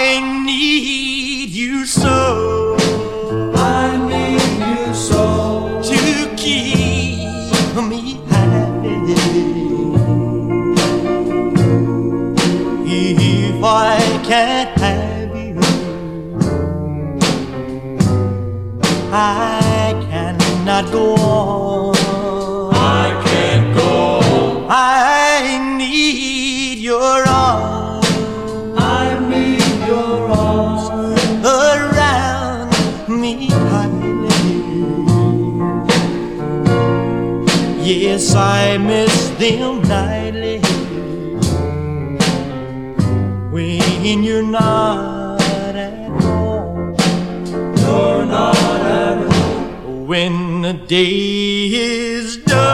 need you so. I need you so to keep me happy. If I can't have you, I cannot go on. I can't go on. I need your arms. I need your arms around me tightly. Yes, I miss them nightly when you're not at home. You're not at home. When the day is done